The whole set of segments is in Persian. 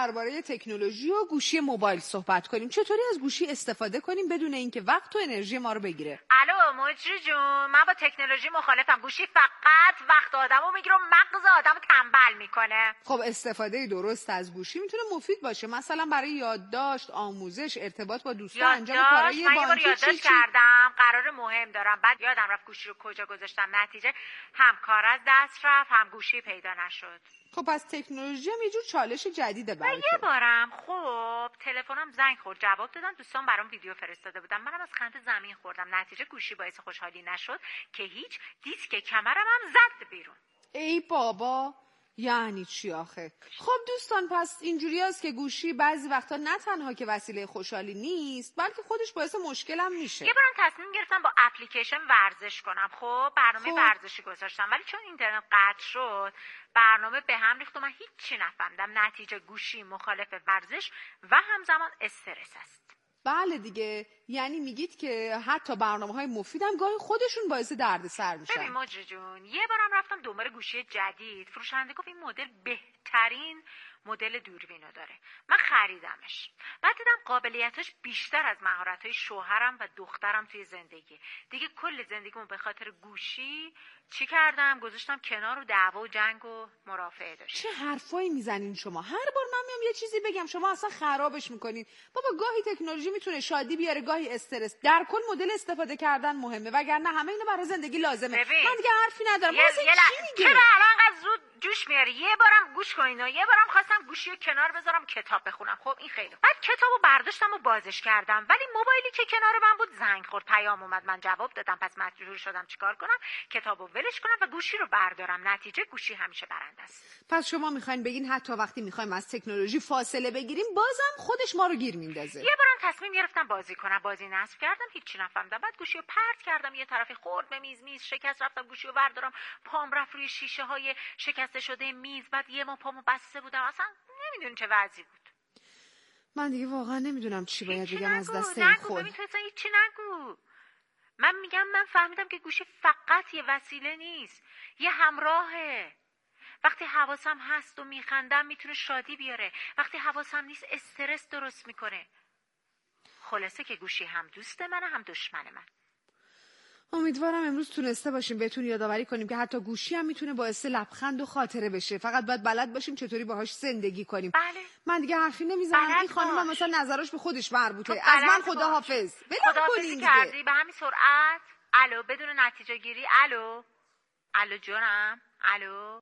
درباره تکنولوژی و گوشی موبایل صحبت کنیم. چطوری از گوشی استفاده کنیم بدون اینکه وقت و انرژی ما رو بگیره؟ الو مجری جون، من با تکنولوژی مخالفم. گوشی فقط وقت آدمو میگیره و مغز آدمو تنبل میکنه. خب استفاده درست از گوشی میتونه مفید باشه، مثلا برای یادداشت، آموزش، ارتباط با دوستان، انجام کارهای من یه بار بانکی. یادداشت کردم، قرار مهم دارم، بعد یادم رفت گوشی رو کجا گذاشتم، نتیجه هم کار از دست رفت هم گوشی پیدا نشد. خب پس تکنولوژی هم یه جور چالش جدیده برای تو. یه بارم خب تلفنم زنگ خورد، جواب دادم، دوستان برام ویدیو فرستاده بودم، منم از خنده زمین خوردم، نتیجه گوشی باعث خوشحالی نشد که هیچ، دیسک کمرم هم زد بیرون. ای بابا، یعنی چی آخه؟ خب دوستان، پس اینجوری هست که گوشی بعضی وقتا نه تنها که وسیله خوشحالی نیست، بلکه خودش باعث مشکل هم میشه. یه بارم تصمیم گرفتم با اپلیکیشن ورزش کنم، خب برنامه ورزشی گذاشتم، ولی چون اینترنت قطع شد برنامه به هم ریخت و من هیچی نفهمیدم، نتیجه گوشی مخالف ورزش و همزمان استرس است. بله دیگه، یعنی میگید که حتی برنامه‌های مفیدم گاهی خودشون باعث دردسر میشن. ببین مجری جون، یه بارم رفتم دنبال گوشی جدید، فروشنده گفت این مدل بهترین مدل دوربینو داره، من خریدمش، بعد دیدم قابلیتاش بیشتر از مهارت‌های شوهرم و دخترم توی زندگی. دیگه کل زندگیمو به خاطر گوشی چی کردم؟ گذاشتم کنار و دعوا و جنگ و مرافعه داشت. چه حرفایی میزنین شما؟ هر بار من میام یه چیزی بگم شما اصلا خرابش میکنین. بابا گاهی تکنولوژی میتونه شادی بیاره، گاهی استرس. در کل مدل استفاده کردن مهمه، وگرنه همه اینا برای زندگی لازمه. من دیگه حرفی ندارم. چی میگه؟ چرا الان انقدر زود جوش میاری؟ یه بارم گوش کنین، یه بارم خواستم گوشی رو کنار بذارم کتاب بخونم. خب این خیلی. بعد کتابو برداشتم و بازش کردم، ولی موبایلی که کنار من بود زنگ خورد، پیام اومد، من جواب دادم، پس مجبور شدم چیکار کنم؟ کتابو ولش کنم و گوشی رو بردارم، نتیجه گوشی همیشه برنده است. پس شما میخواین بگین حتی وقتی میخوایم از تکنولوژی فاصله بگیریم بازم خودش ما رو گیر میندازه؟ یه بارم تصمیم گرفتم بازی کنم، بازی نصب کردم، هیچی نفهمیدم، بعد گوشی رو پرت کردم یه طرفی، خورد به میز شکست، رفتم گوشی رو بردارم، پام رفت روی شیشه های شکسته شده میز، بعد یه ما پامو بسته بودم، اصلا نمیدونی چه وضعی بود. من دیگه واقعا نمیدونم چی باید بگم از دست این خود. ببین تو اصلا هیچی نگو. من میگم من فهمیدم که گوشی فقط یه وسیله نیست، یه همراهه. وقتی حواسم هست و میخندم میتونه شادی بیاره، وقتی حواسم نیست استرس درست میکنه. خلاصه که گوشی هم دوست منه هم دشمن من. امیدوارم امروز تونسته باشیم بهتون یادآوری کنیم که حتی گوشی هم میتونه باعث لبخند و خاطره بشه، فقط باید بلد باشیم چطوری باهاش زندگی کنیم. بله. من دیگه حرفی نمیزنم. این خانم هم مثلا نظرش به خودش مربوطه. از من خداحافظ. خداحافظی کردی به همین سرعت؟ الو بدون نتیجه گیری؟ الو جونم؟ الو.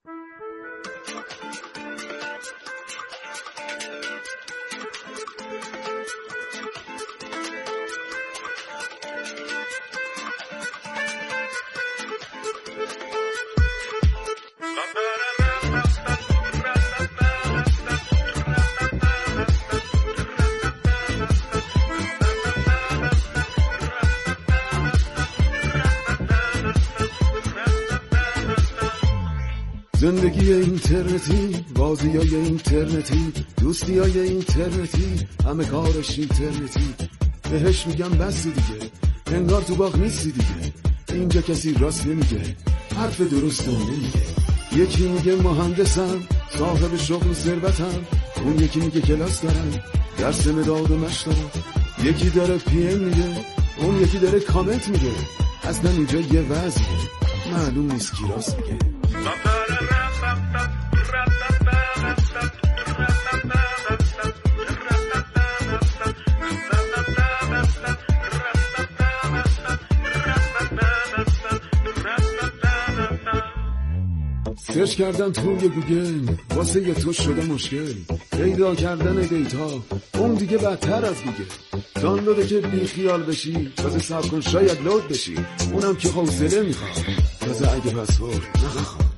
زندگی اینترنتی، بازیای اینترنتی، دوستیای اینترنتی، همه کارش اینترنتی. بهش میگم بس دیگه، انگار تو باغ نیستی دیگه. اینجا کسی راست نمیگه، حرف درست نمیگه. یکی میگه مهندسم، صاحب شغل و ثروتم، اون یکی میگه کلاس دارم، درس مداد و مشق دارم. یکی داره پی ام میگه، اون یکی داره کامنت میگه. اصلا اینجا یه وضعیه، معلوم نیست کی راست میگه. سرچ کردم توی گوگل، واسه یه تو شده مشکل. پیدا کردن دیتا اون دیگه بدتر از گوگل. دانلوده که بی خیال بشی، تازه صبر کن شاید لود بشی، اونم که حوصله میخواد، تازه اگه پسورد نخواد.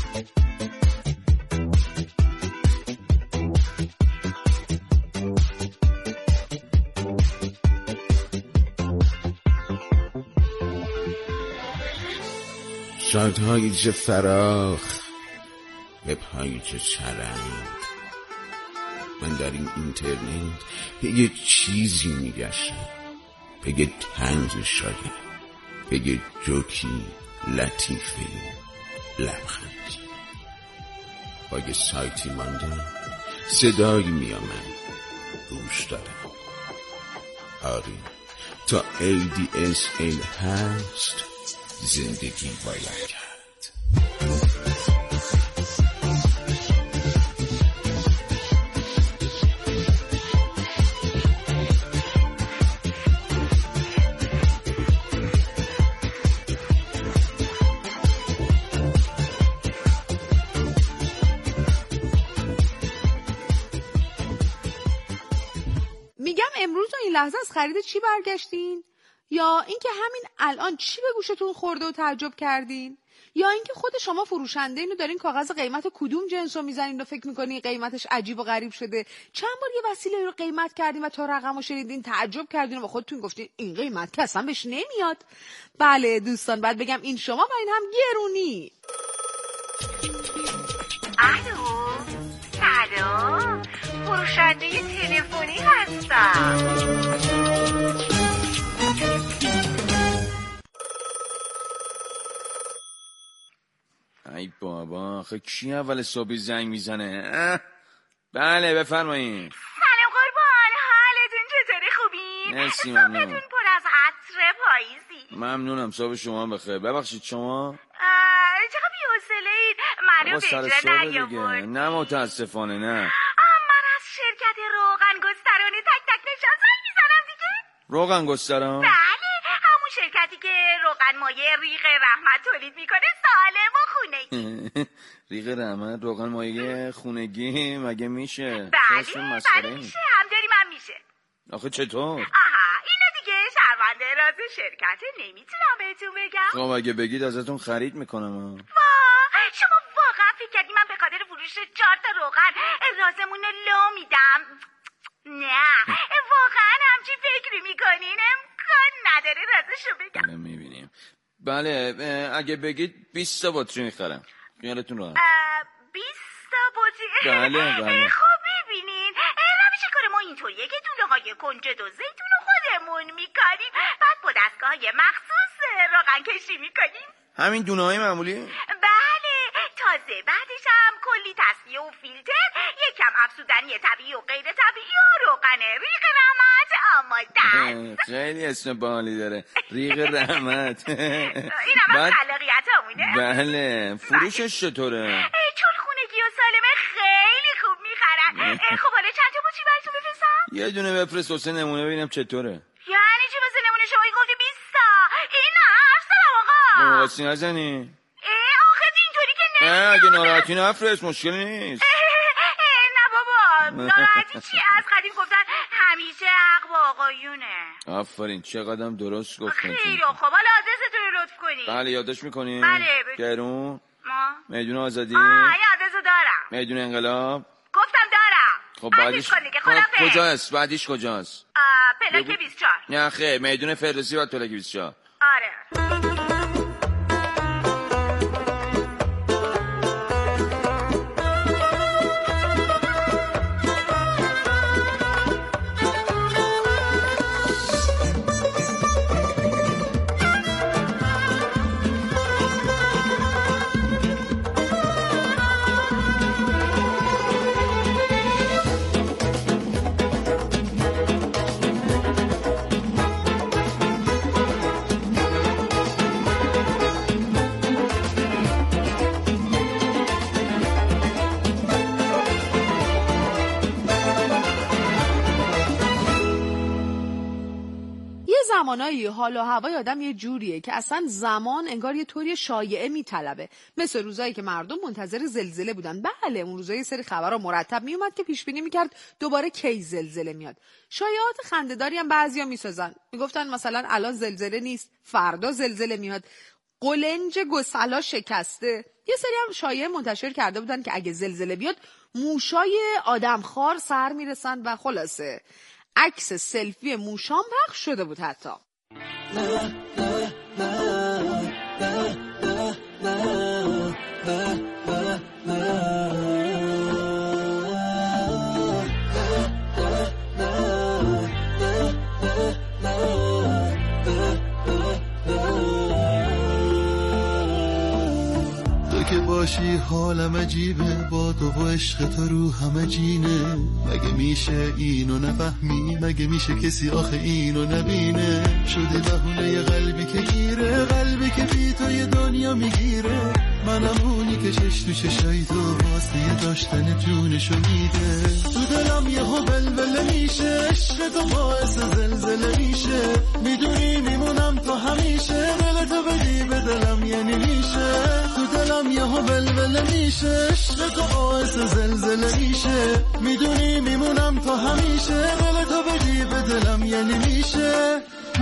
شادهای چه فراخ، وب‌های چه چرند. من در این اینترنت به یه چیزی میگشتم، به یه طنز شاید، به یه جوکی لطیفه لبخندی. با یه سایتی ماندم صدایی میامد. گوش دارم. آره، تا ADSL هست زندگی باید کرد. میگم امروز و این لحظه از خرید چی برگشتین؟ یا اینکه همین الان چی به گوشتون خورده و تعجب کردین؟ یا اینکه خود شما فروشنده اینو دارین کاغذ قیمت کدوم جنسو میزنین و فکر میکنین قیمتش عجیب و غریب شده؟ چند بار یه وسیله رو قیمت کردین و تا رقمو شنیدین تعجب کردین و با خودتون گفتین این قیمت که اصلا بهش نمیاد؟ بله دوستان، بعد بگم این شما و این هم گرونی. الو سلام، فروشنده تلفنی هستم. ای بابا، آخه کی اول صبح زنگ میزنه؟ بله بفرمایید. سلام قربان، حالتون چطوره؟ خوبین؟ مرسی، ممنون. صبحتون پر از عطر پاییزی. ممنونم، صبح شما بخیر. ببخشید شما؟ چقدر بی‌حوصله‌اید، منو به جا نیاورد. نه متاسفانه نه. من از شرکت روغن گستران تک تک نشان زنگ میزنم دیگه. روغن گستران؟ بله، همون شرکتی که روغن مایع ریغ رحمت تولید میکنه، سالم و خونگی. ریغ رحمت روغن مایع خونگی مگه میشه؟ بله میشه، هم داریم هم میشه. آخه چطور؟ اینو دیگه شرمنده راز شرکته، نمیتونم بهتون بگم. خب اگه بگید ازتون خرید میکنم. شما واقعا فکر کردی من به خاطر فروش 4 تا روغن رازمون رو لو میدم؟ نه، واقعا همچین فکری میکنین؟ امکان نداره رازشو بگم. میبینیم. بله اگه بگید 20 تا بطری میخرم، خیالتون راحت. 20 تا بطری؟ بله. خب ببینین، روش کار ما اینطوریه که دونه های کنجد و زیتون رو خودمون میکاریم، بعد با دستگاه مخصوص روغن کشی میکنیم. همین دونه های معمولی؟ بله، تازه بعدش هم کلی تصفیه و فیلتر، یکم افزودنی طبیعی و غیر طبیعی و روغن ریغ رحمت آماده است. خیلی اسم باحالی داره، ریغ رحمت. این هم از خلاقیت همونه. بله، فروشش چطوره؟ چون خونگی و سالمه خیلی خوب میخرن. خب حالا چند تا بطری براتون بفرستم؟ یه دونه بفرست واسه نمونه ببینم چطوره. یعنی چی واسه نمونه؟ شما گفتی 20 تا. این حرف زدم آقا. واسه نزنی. آخه اینطوری که نه. اگه ناراحتی نفرست، مشکلی نیست. نه بابا، ناراحتی چی؟ از قدیم گفتن همیشه حق با آقایونه. آفرین، چقدرم درست گفتن. خیلی خب، حالا آدرستون رو لطف کنی. بله یادش میکنی؟ بله. گرون؟ میدون آزادی؟ این آدرسو دارم. میدون انقلاب؟ گفتم دارم. خب بعدیش کجاست؟ بعدیش کجاست؟ پلاک 24. نه خیر، میدون فردوسی و پلاک 24. آره. زمانایی حال و هوای آدم یه جوریه که اصلا زمان انگار یه طوری شایعه میطلبه، مثل روزایی که مردم منتظر زلزله بودن. بله، اون روزایی یه سری خبرها مرتب میومد که پیش بینی میکرد دوباره کی زلزله میاد. شایعات خنده‌داری هم بعضیا میسازن، میگفتن مثلا الان زلزله نیست، فردا زلزله میاد، قلنج گسلا شکسته. یه سری هم شایعه منتشر کرده بودن که اگه زلزله بیاد موشای آدمخوار سر میرسن و خلاصه عکس سلفی موشام پخش شده بود حتی. تو که باشی حالم عجیبه، با تو و عشق تو رو همه جینه. مگه میشه اینو نفهمی؟ مگه میشه کسی آخه اینو نبینه؟ شدی بهونه قلبی که گیره، قلبی که بی تو یه دنیا میگیره. منم اونی که چش تو چشای تو واسه داشتن جونشو میده. تو دلم یهو ولوله میشه، عشق تو باعث زلزله میشه. میدونی میمونم تو همیشه، دل تو بدی به دلم یعنی میشه. تو دلم یهو ولوله میشه، عشق تو باعث زلزله میشه. میدونی میمونم تو همیشه، دل تو بدی به دلم یعنی میشه.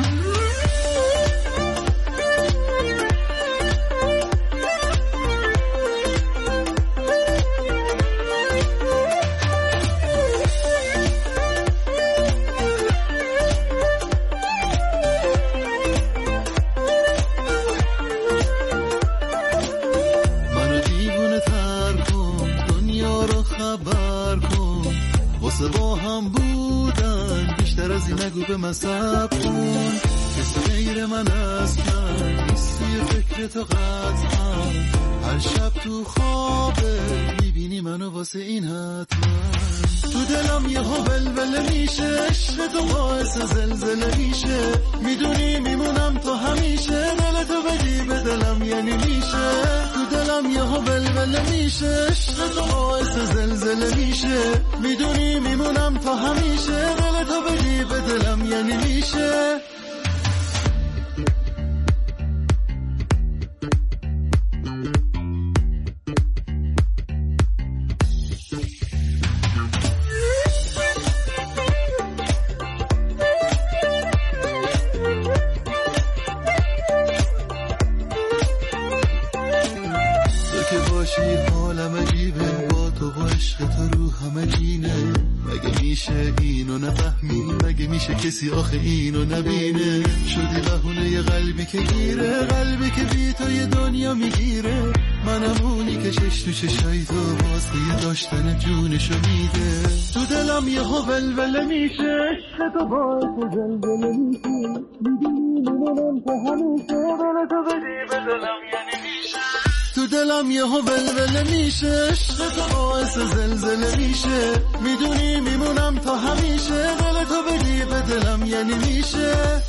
با هم بودن بیشتر از این نگو به من صبر کن. کسی غیر من اصلا نیست توی فکر تو قطعا. هر شب تو خوابه میبینی منو واسه این حتما. تو دلم یهو ولوله میشه، عشق تو باعث زلزله میشه. میدونی میمونم تو همیشه، دل تو بدی به دلم یعنی میشه. تو دلم یهو ولوله میشه، عشق تو باعث زلزله میشه. میدونی میمونم تو همیشه، دل تو بدی به دلم یعنی میشه. حالم عجیبه، با تو و عشق تو رو همه جینه. مگه میشه اینو نفهمی؟ مگه میشه کسی آخه اینو نبینه؟ شدی بهونه قلبی که گیره، قلبی که بی تو یه دنیا میگیره. منم اونی که چش تو چشای تو واسه داشتن جونشو میده. تو دلم یهو ولوله میشه، عشق تو باعث زلزله میشه. میدونی میمونم تو همیشه، دل تو بدی به دلم یعنی میشه. تو دلم یهو ولوله میشه، عشق تو باعث زلزله میشه. میدونی میمونم تا همیشه، دل تو بدی به دلم یعنی میشه.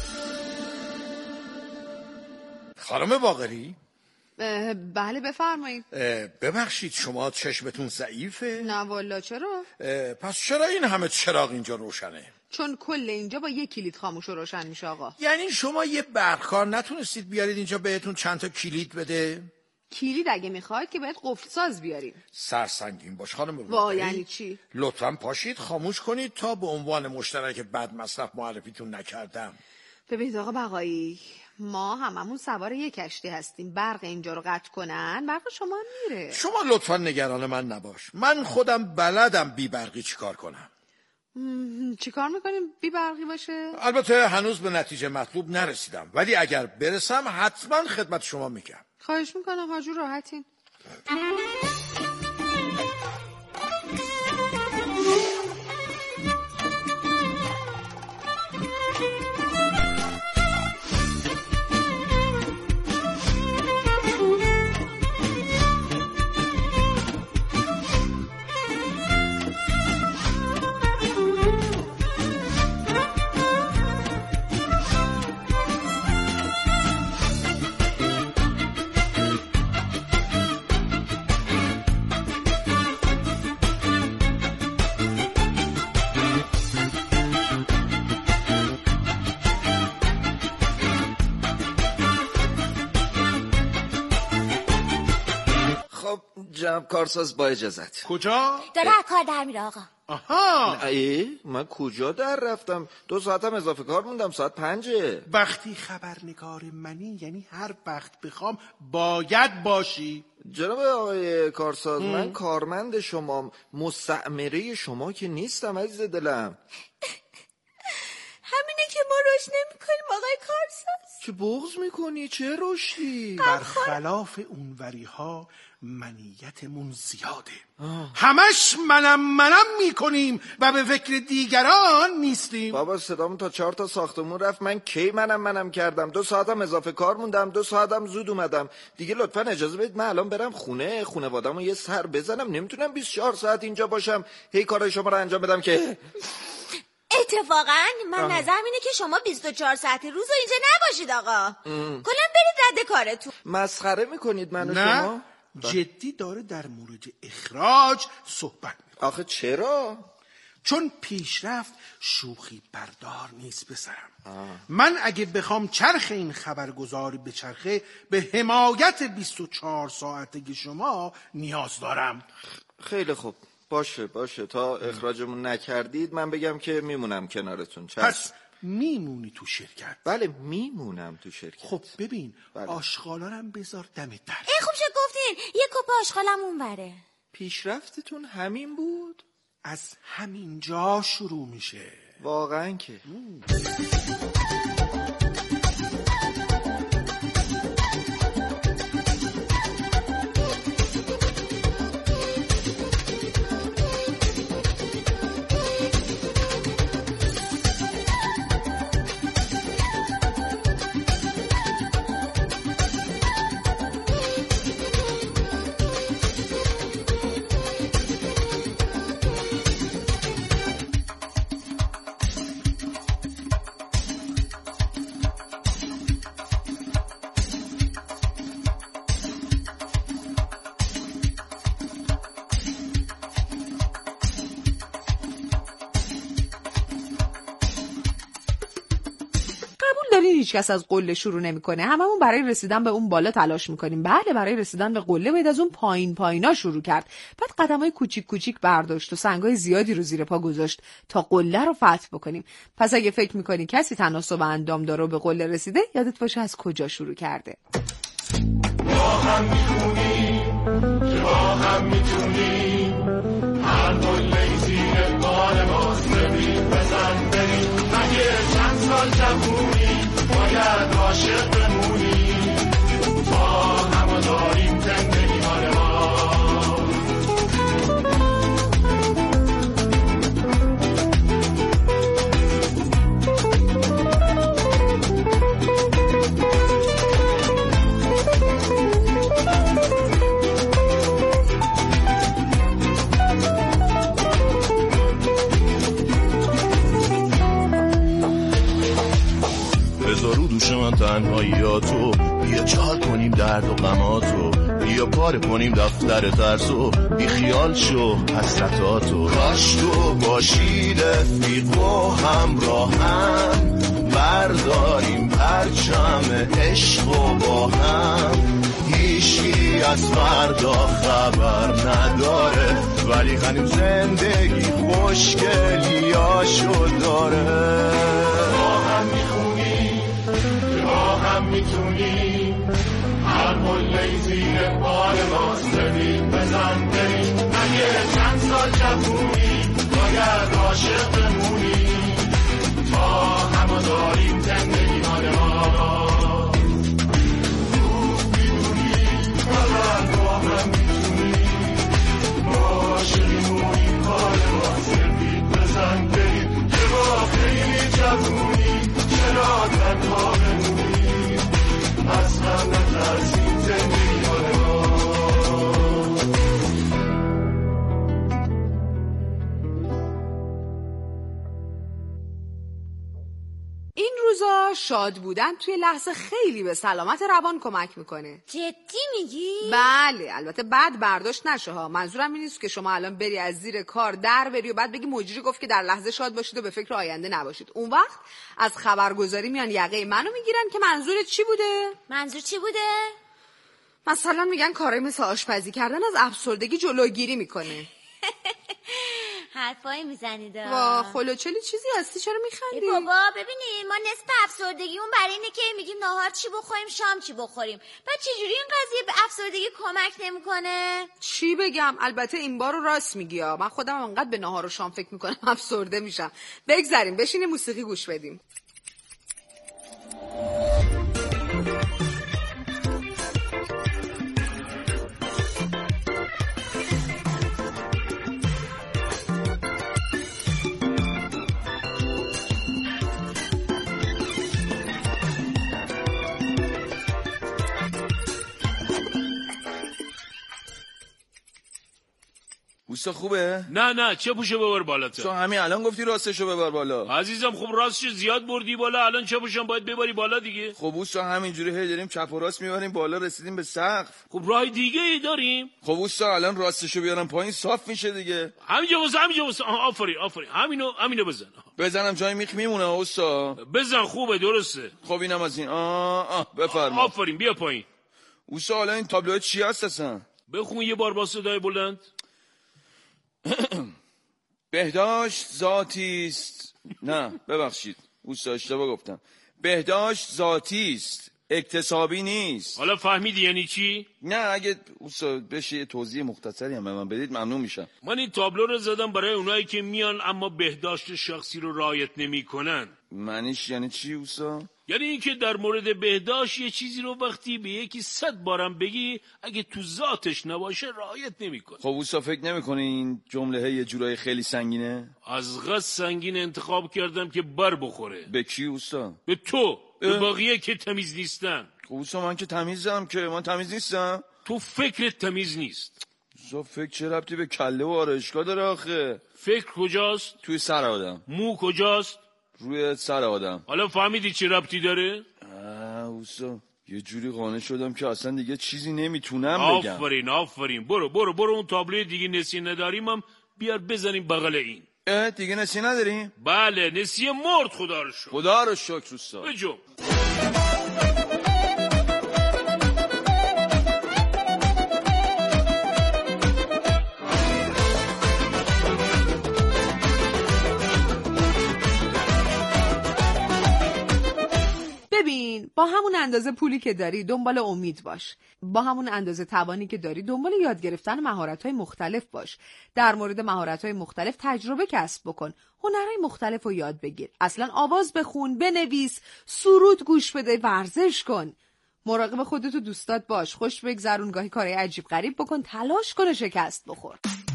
خانم باقری؟ بله بفرمایید. ببخشید شما چشمتون ضعیفه؟ نه والا چرا؟ پس چرا این همه چراغ اینجا روشنه؟ چون کل اینجا با یک کلید خاموش و روشن میشه آقا. یعنی شما یه برقکار نتونستید بیارید اینجا بهتون چند تا کلید بده؟ کلید اگه میخواید که باید قفل ساز بیاریم. سرسنگین باش خانم باقری. وا یعنی چی؟ لطفاً پاشید خاموش کنید تا به عنوان مشترک بد مصرف معرفیتون نکردم. ببینید آقا بقایی، ما هممون سوار یک کشتی هستیم. برق اینجا رو قطع کنن برق شما میره. شما لطفاً نگران من نباش، من خودم بلدم بی برقی چیکار کنم. چیکار میکنیم بی برقی باشه؟ البته هنوز به نتیجه مطلوب نرسیدم، ولی اگر برسم حتما خدمت شما میگم. خواهش میکنم حاجو راحتین. جناب کارساز با اجازت. کجا؟ داره کار در میره آقا. آها، من کجا در رفتم؟ 2 ساعتم اضافه کار موندم، ساعت 5. وقتی خبرنگار منی یعنی هر وقت بخوام باید باشی. جناب آقای کارساز، من کارمند شما، مستعمره شما که نیستم عزیز دلم. همینه که ما روش نمی‌کنیم آقای کارساز. چه بغض میکنی؟ چه رشدی؟ برخلاف اونوری ها منیتمون زیاده. همش منم میکنیم و به فکر دیگران نیستیم. بابا صدامون تا 4 تا ساختمون رفت. من کی منم کردم؟ 2 ساعتم اضافه کار موندم، 2 ساعتم زود اومدم دیگه. لطفا اجازه بدید من الان برم خونوادمو یه سر بزنم. نمیتونم 24 ساعت اینجا باشم هی کارای شما رو انجام بدم که. اتفاقا من نظرم اینه که شما 24 ساعت روز اینجا نباشید آقا. کلا برید رد کارتون. مسخره میکنید منو نه شما؟ جدی داره در مورد اخراج صحبت میکنه. آخه چرا؟ چون پیشرفت شوخی بردار نیست پسرم. من اگه بخوام چرخ این خبرگزاری به چرخه به حمایت 24 ساعته شما نیاز دارم. خیلی خوب، باشه تا اخراجمون نکردید من بگم که میمونم کنارتون. پس میمونی تو شرکت؟ بله میمونم تو شرکت. خب ببین آشغالارم بذار دم در. خوب شد گفتین یه کپ آشغالم اون بره. پیشرفتتون همین بود؟ از همین جا شروع میشه. واقعا که هیچ کس از قله شروع نمیکنه. هممون برای رسیدن به اون بالا تلاش میکنیم. بله برای رسیدن به قله باید از اون پایینا شروع کرد. بعد قدمای کوچیک برداشت و سنگای زیادی رو زیر پا گذاشت تا قله رو فتح بکنیم. پس اگه فکر میکنی کسی تناسب اندام داره و به قله رسیده، یادت باشه از کجا شروع کرده. با هم میخونیم که با هم میتونیم، هر قله زیر بال ماست. ببین بزن بریم اگه چند سال جوونی باید عاشق بمونیم. با هم داریم زندگی مال ما. بذارو دوش من تنهاییاتو، بیا چال کنیم درد و غماتو، بیا پاره کنیم دفتر ترسو، بی خیال شو حسرتاتو. کاش تو باشی رفیق و همراهم، برداریم پرچم عشق و با هم. هیچکی از فردا خبر نداره، ولی هنوز زندگی خوشگلیاشو داره. با هم میخونیم که با هم میتونیم، هر قله زیر بال ماست. ببین بزن بریم اگه چند سال جوونی باید عاشق بمونیم. تا همه داریم زندگی مال ما. خوب میدونیم فقط با هم میتونیم، عاشقیمونیم کار ماست. ببین بزن بریم که با خیلی جوونیم، چرا تنها بمونیم. اصلا نترسیم زندگی مال ما. این روزا شاد بودن توی لحظه خیلی به سلامت روان کمک میکنه. جدی میگی؟ بله، البته بد برداشت نشه ها. منظورم این نیست که شما الان بری از زیر کار در بری و بعد بگی مجری گفت که در لحظه شاد باشید و به فکر آینده نباشید. اون وقت از خبرگزاری میان یقه منو میگیرن که منظورت چی بوده؟ منظور چی بوده؟ مثلا میگن کارای مثل آشپزی کردن از افسردگی جلوگیری میکنه. حرفایی میزنید. وا خلوچلی چیزی هستی، چرا میخندی؟ بابا ببینید ما نصف افسردگیمون برای اینه که میگیم نهار چی بخوریم شام چی بخوریم. بعد چجوری این قضیه به افسردگی کمک نمیکنه؟ چی بگم؟ البته این بار رو راست میگی. من خودم انقدر به نهار و شام فکر میکنم افسرده میشم. بگذریم بشینیم موسیقی گوش بدیم. اوستا خوبه؟ نه چه پوشو ببر بالا تو همین الان گفتی راستشو ببر بالا. عزیزم خب راستش زیاد بردی بالا، الان چه پوشم باید ببری بالا دیگه. خب اوستا همینجوری هی داریم چپ و راست میبریم بالا، رسیدیم به سقف. خب راه دیگه ای داریم؟ خب اوستا الان راستشو بیارم پایین صاف میشه دیگه. همینجا واسه آفرین همینو بزن. بزنم جای میخ میمونه اوستا. بزن خوبه درسته. خب اینم از این. بفرما. آفرین بیا پایین. اوستا حالا این تابلوها چی هست اصلا؟ بخون یه بار با صدای بلند. بهداشت ذاتی است. نه ببخشید اوستا اشتباه گفتم. بهداشت ذاتی است، اکتسابی نیست. حالا فهمیدی یعنی چی؟ نه اگه اوستا بشه یه توضیح مختصری هم به من بدید ممنون میشم. من این تابلو رو زدم برای اونایی که میان اما بهداشت شخصی رو رعایت نمیکنن. معنیش یعنی چی اوستا؟ یعنی اینکه در مورد بهداشت یه چیزی رو وقتی به یکی 100 بارم بگی اگه تو ذاتش نباشه رعایت نمیکنه. خب اوستا فکر نمیکنی این جمله یه جورای خیلی سنگینه؟ از قصد سنگین انتخاب کردم که بر بخوره. به کی اوستا؟ به تو. به بقیه که تمیز نیستن. خب اوستا من که تمیزم، که من تمیز نیستم. تو فکرت تمیز نیست. اوستا فکر چه ربطی به کله و آرایشگاه داره آخه؟ فکر کجاست؟ توی سر آدم. مو کجاست؟ روی سر آدم. حالا فهمیدی چه ربطی داره؟ اوستا یه جوری قانع شدم که اصلا دیگه چیزی نمیتونم بگم. آفرین برو اون تابلوی دیگه نسیه نداریم هم بیار بزنیم بغل این. دیگه نسیه نداریم؟ بله نسیه مرد خدا رو شکر. خدا رو شکر اوستا. بجو. ببین با همون اندازه پولی که داری دنبال امید باش، با همون اندازه توانی که داری دنبال یاد گرفتن مهارت‌های مختلف باش. در مورد مهارت‌های مختلف تجربه کسب بکن، هنرهای مختلف رو یاد بگیر. اصلا آواز بخون، بنویس، سرود گوش بده، ورزش کن. مراقب خودت و دوستات باش، خوش بگذرون، گاهی کارهای عجیب غریب بکن، تلاش کن و شکست بخور.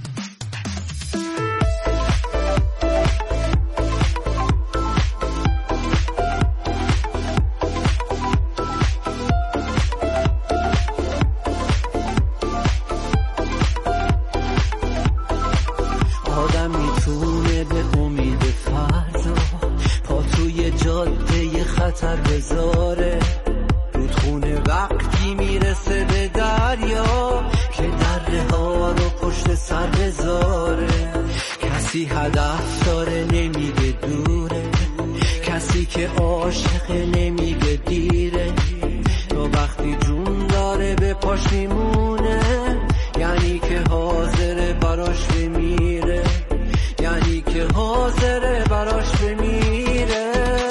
خطر بذاره رودخونه وقتی میرسه به دریا که دره ها رو پشت سر بذاره. کسی هدف داره نمیگه دوره، کسی که عاشقه نمیگه دیره. تو وقتی جون داره به پاش میمونه یعنی که حاضره براش بمیره، یعنی که حاضره براش بمیره.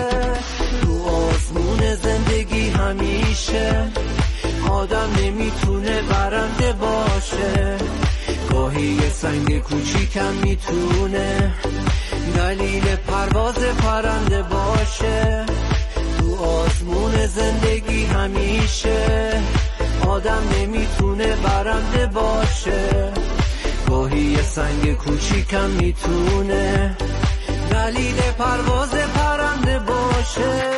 زندگی همیشه آدم نمیتونه برنده باشه، گاهی یه سنگ کوچیکم میتونه دلیل پرواز پرنده باشه. تو آسمون زندگی همیشه آدم نمیتونه برنده باشه، گاهی یه سنگ کوچیکم میتونه دلیل پرواز پرنده باشه.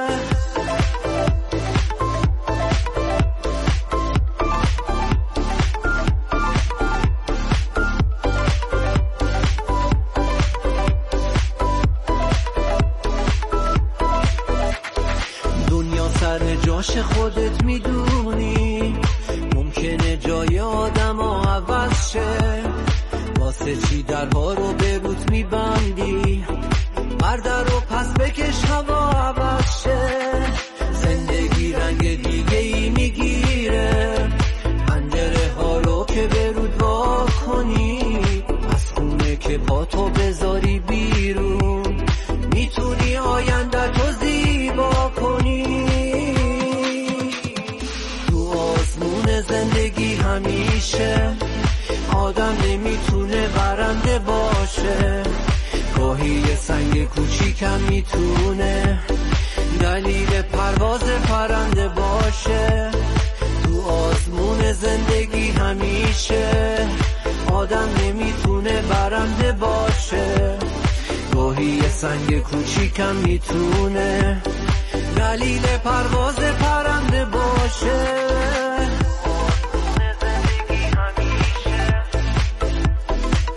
جاش خودت میدونی ممکنه جای آدم ها عوض شه، واسه چی درها رو به روت میبندی؟ بردر رو پس بکش هوا عوض شه. زندگی رنگ دیگه ای میگیره، پنجره ها رو که به رود وا کنی، از خونه که پا تو بذاری بیرون میتونی آینده تو زیبا کنی. زندگی همیشه آدم نمیتونه برنده باشه، گاهی یه سنگ کوچیکم میتونه دلیل پرواز پرنده باشه. تو آسمون زندگی همیشه آدم نمیتونه برنده باشه، گاهی یه سنگ کوچیکم میتونه دلیل پرواز پرنده باشه.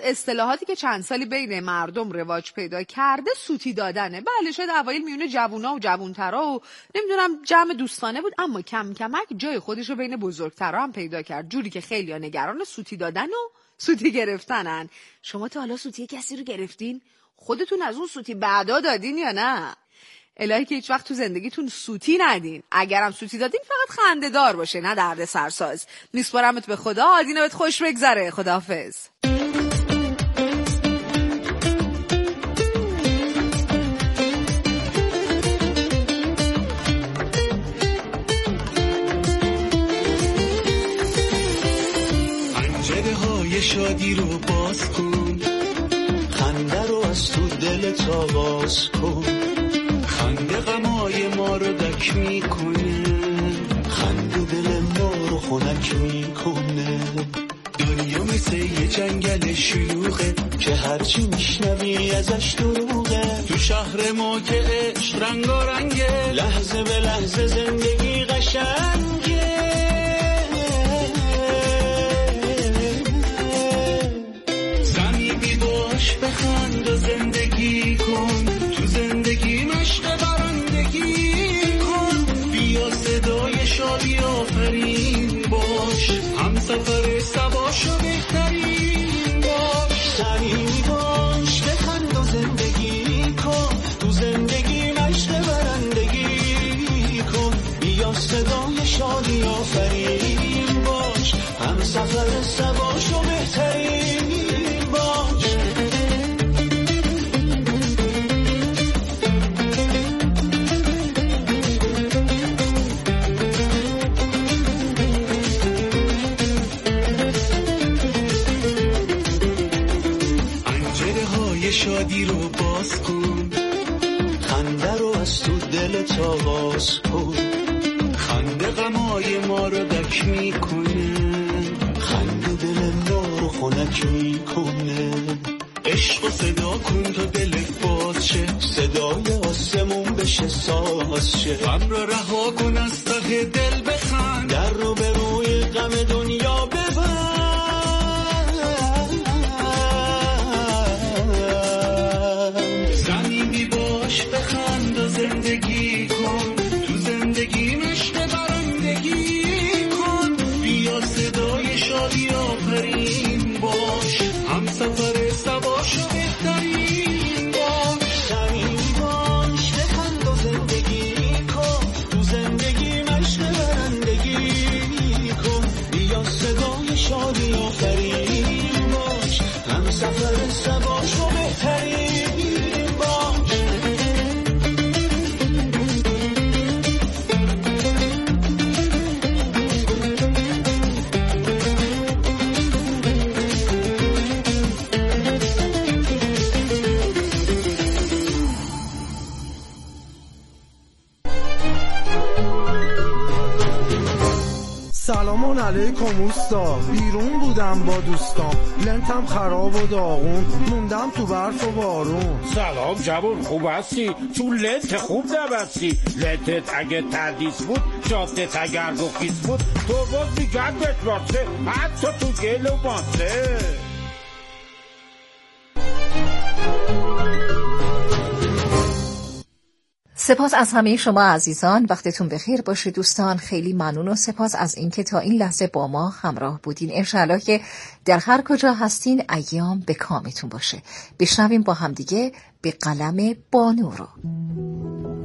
اصطلاحاتی که چند سالی بین مردم رواج پیدا کرده سوتی دادنه. بله شاید اوایل میونه جوونا و جوونترا و نمیدونم جمع دوستانه بود، اما کم کمک جای خودش رو بین بزرگترا هم پیدا کرد، جوری که خیلی‌ها نگران سوتی دادن و سوتی گرفتنن. شما تا حالا سوتی کسی رو گرفتین؟ خودتون از اون سوتی بعدا دادین یا نه؟ الهی که هیچ وقت تو زندگیتون سوتی ندین. اگرم سوتی دادین فقط خنده دار باشه، نه درد سرساز. میسپارمت به خدا، آدینه بهت خوش بگذره. خداحافظ. پنجره های شادی رو باز کن، خنده رو از تو دلت آواز کن، خنده غمای ما رو دک میکنه، خنده دل ما رو خنک میکنه. دنیا مثل یه جنگل شلوغه که هرچی میشنوی ازش دروغه. تو شهر ما که عشق رنگارنگه، لحظه به لحظه زندگی قشنگه. صمیمی باش، بخند و زندگی کن، تو زندگی مشق برندگی کن. بیا صدای شادی آفرین باش، هم سفر سباشو بهترین باش. صمیمی باش، بخند و زندگی کن، تو زندگی مشق برندگی کن. بیا صدای شادی آفرین باش، هم سفر سباشو بهترین باش. شادی رو باز کن، خنده رو از تو دلت آواز کن، خنده غمای ما رو دک میکنه، خنده دل ما رو خنک میکنه. عشق و صدا کن تا دلت باز شه، صدای آسمون بشه ساز شه. غم رو رها کن از ته دل بخند، در رو به روی غم دنیا ببند. بخند و زندگی کن، تو زندگی مشق برندگی کن. بیا صدای شادی آفرین باش، هم سفر سباشو بهترین باش. صمیمی باش، بخند و زندگی کن، تو زندگی مشق برندگی کن. بیا صدای شادی آفرین باش، هم سفر سباشو بهترین باش. سلام علیکم اوستا، بیرون بودم با دوستام، لنتم خراب و داغون، موندم تو برف و بارون. سلام جوان، خوب هستی؟ تو لنت خوب نبستی. لنتت اگه تردیس بود، جادت اگر رخیص بود، تو باز میگردت راسته، حتی تو گل و ماسه. سپاس از همه شما عزیزان، وقتتون بخیر باشه دوستان. خیلی ممنون و سپاس از اینکه تا این لحظه با ما همراه بودین. انشالله که در هر کجا هستین ایام به کامتون باشه. بشنویم با همدیگه به قلم بانو رو.